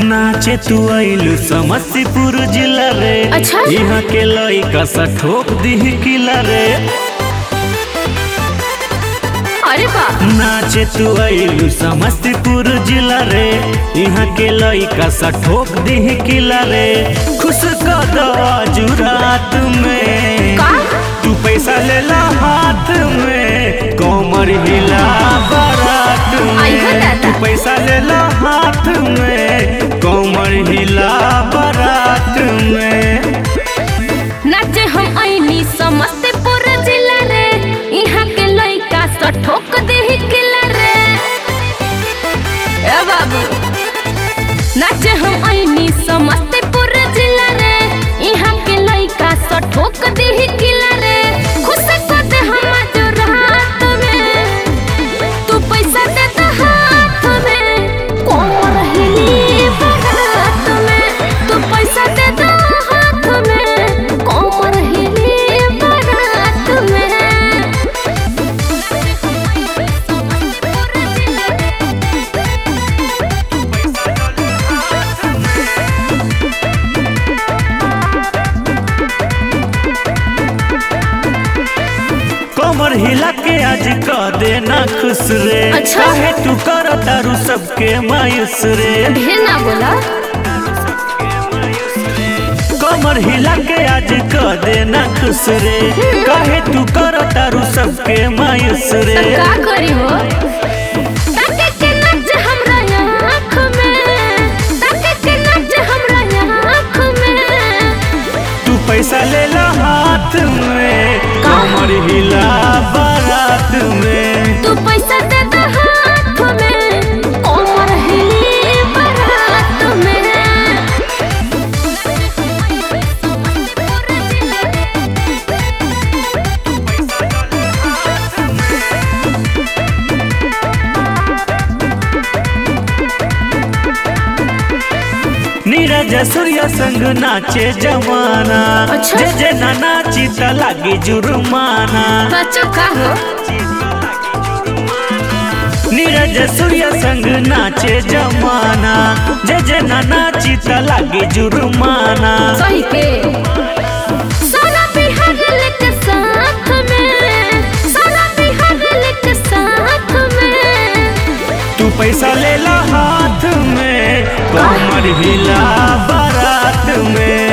नाचे तू आइलू समस्तीपुर जिला रे। अच्छा? यहाँ के लइका सा ठोक दी किला रे। अरे बा नाचे तू आइलू समस्तीपुर जिला रे। यहाँ के लइका सा ठोक दी किला रे। खुश कर दो आज रात में का? तू पैसा ले ला हाथ में, कमर हिला बारात आई हो में। दादा। तू पैसा ले ला हाथ में, कमर हिला बारात में। नाचे हम आईनी समस्तीपुर जिला रे। यहाँ के लइका सा ठोक दे किला रे। ए बाबू नाचे हम आईनी समस्तीपुर जिला रे। यहाँ के लइका सा ठोक दे किला रे। खुश कर दे हम आज रात में, तू पैसा दे दे हाथ में, कोमर हिली बारात में। तू पैसा दे दे हाथ में, कोमर हिली बारात में। कमर हिला के आज कह देना खुश रे। अच्छा? काहे तू कर तारू सबके मायूस रे। ढेर ना बोला। कमर हिला के आज कह देना खुश रे। काहे तू कर तारू सबके मायूस रे। तब का करी हो? ताके के नाच हमरा आँख में, ताके के नाच हमरा आँख में। तू पैसा ले ला हाथ में, कमर हिला बारात में। तू पैसा दे दे हाथ में, कोमर हिली बारात में। नीरज सूर्य संग नाचे जमाना। अच्छा? जे जे ना नाची त लागी जुर्माना। बच्चों का हो? नीरज सूर्य संग नाचे जमाना। जे जे ना नाची त लागी जुर्माना। सही के सारा बिहार लेके साथ में, सारा बिहार लेके साथ में। तू पैसा ले ला हाथ में, कमर हिला बारात में।